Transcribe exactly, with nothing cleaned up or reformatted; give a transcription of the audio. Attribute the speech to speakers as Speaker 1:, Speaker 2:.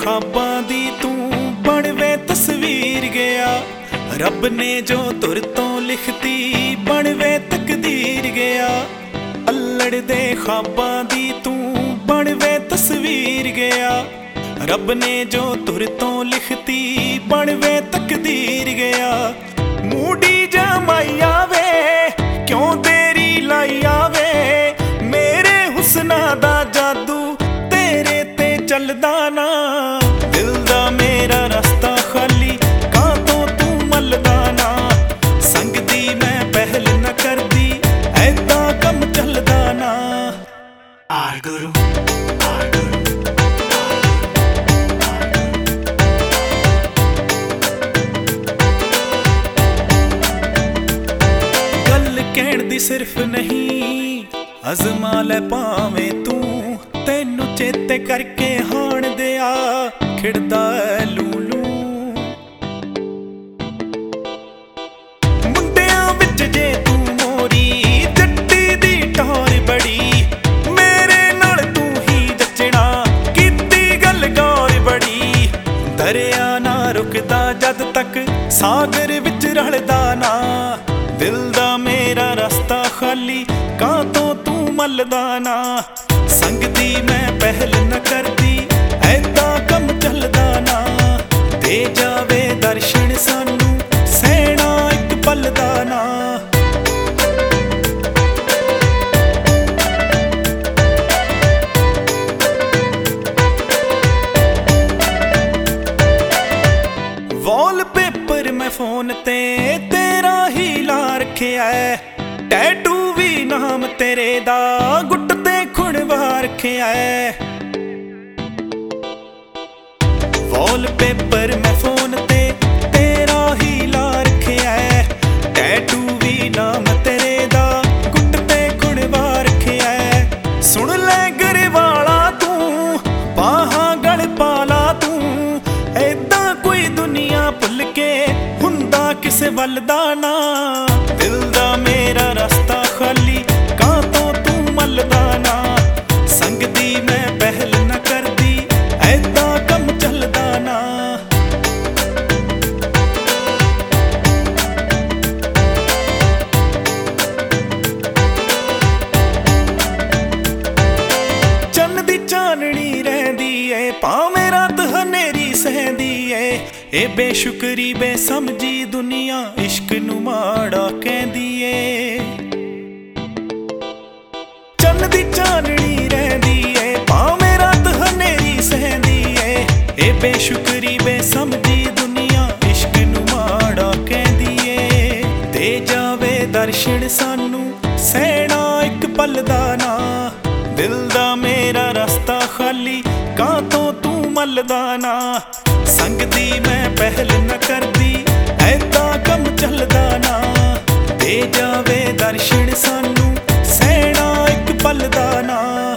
Speaker 1: ख्वाबां दी तू बन वे तस्वीर गया। रब ने जो तुर तो लिखती बन वे तकदीर गया। अल्लड़ दे ख्वाबां दी तू बन वे तस्वीर गया। रब ने जो तुर तो लिखती बन वे तकदीर गया। मूडी जमाई आवे क्यों तेरी लाई आवे, मेरे हुस्ना दा जादू तेरे ते चलदा ना। दिल दा मेरा रास्ता खाली कां तो तू मलदा ना। संग दी मैं पहल न करदी ऐदा कम चलदा ना। आर गुरु आर गुरु कहण दी सिर्फ नहीं अजमा ले भावें तू, तैनू चेते करके हाण दिया खिड़दा लूलू। मुंडियां विच जे तू मोरी जट्टी दी टौर बड़ी, मेरे नाल तू ही जचना कीती गल गौर बड़ी। दरिया ना रुकदा जद तक सागर विच रलदा ना। दिल दा मेरा रास्ता खाली कां तो तू मलदा ना। संग दी मैं पहल न करदी ऐदा कम चलदा ना। दे जावे दर्शन सानू सैना इक पल दा ना। वॉलपेपर मैं फोन ते तेरा ही ला रखिया है। टैटू भी नाम तेरे दा गुट ते खुणवा रखिया है। वॉलपेपर मैं फोन ते तेरा ही ला रखिया है। टैटू भी नाम तेरे दा गुट ते खुणवा रखिया है। सुन ले गरवाला तू बाहां गल पाला तू, ऐदा कोई दुनिया भुल के हुंदा किसे वल दा ना। दिल दा मेरा रास्ता खाली कां तो तू मलदा ना। संग दी मैं पहल न करदी ऐदा कम चलदा ना। चन्न दी चाननी रहिंदी ऐ भावें रात हनेरी सहंदी ऐ। ए बेशुकरी बेसमझी दुनिया इश्क नू माड़ा कहंदी ऐ। चन्न दी चाननी रहिंदी ऐ भावें रात हनेरी सहंदी ऐ। ए बेशुकरी बेसमझी दुनिया इश्क नू माड़ा कहंदी ऐ। दे जावे दर्शन सानू सैना इक पल दा ना। दिल दा मेरा रास्ता खाली कां तो तू मलदा ना। संग दी मैं पहल न करदी ऐदा कम चलदा ना। दे जावे दर्शन सानू सैना इक पल दा ना।